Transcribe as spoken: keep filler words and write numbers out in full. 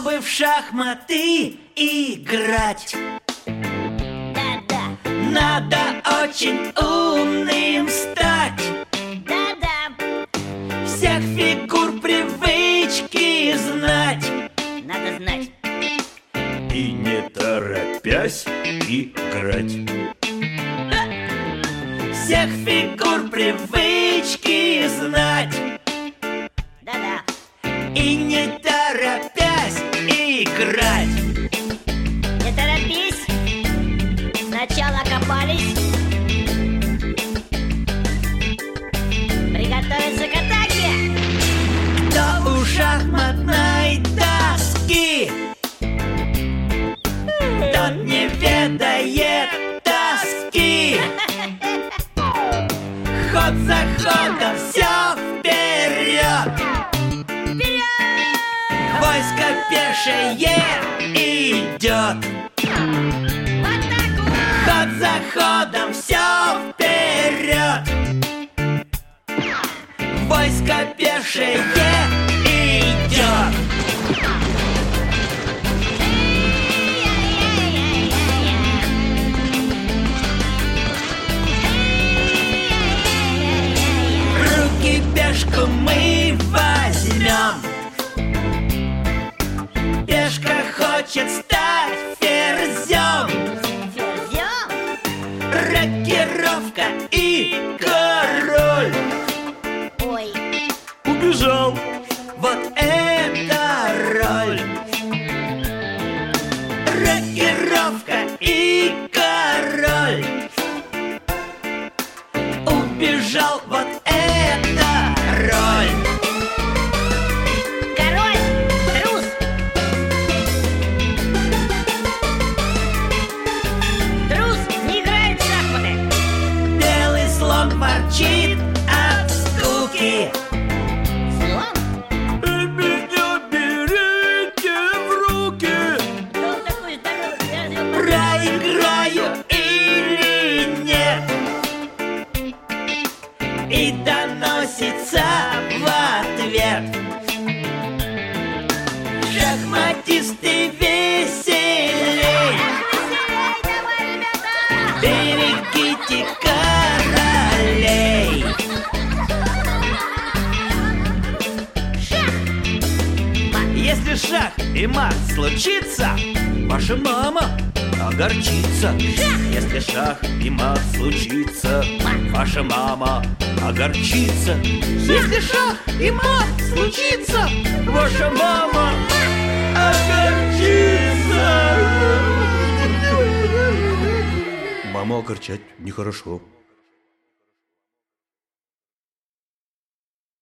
Чтобы в шахматы играть, Да-да, надо очень умным стать. да-да, Всех фигур привычки знать. надо знать. И не торопясь играть. Всех фигур привычки знать. Да-да, И не торопясь играть. не торопись. Сначала копались. Приготовиться к атаке. Кто у шахматной доски, тот не ведает тоски. Ход за ходом все вперед. Войско пешее идет. В атаку. Ход за ходом все вперед. Войско пешее идет. Руки пешку мы возьмем. Пешка хочет стать ферзем. Ферзем. Рокировка и король. Ой, Убежал. Вот это роль. Рокировка и король. Убежал. Вот это роль. король, трус. Трус не играет в шахматы. Белый слон ворчит от скуки. Слон? Меня берите в руки. Да он такой здоровый, я разве он Проиграю или нет? И доносится в ответ. Шахматисты веселей. Веселей давай, ребята! Берегите королей. Если шах и мат случится, ваша мама огорчится. Если шах и мат случится, ваша мама огорчится. Если шах и мат случится, ваша мама огорчится. Маму огорчать нехорошо.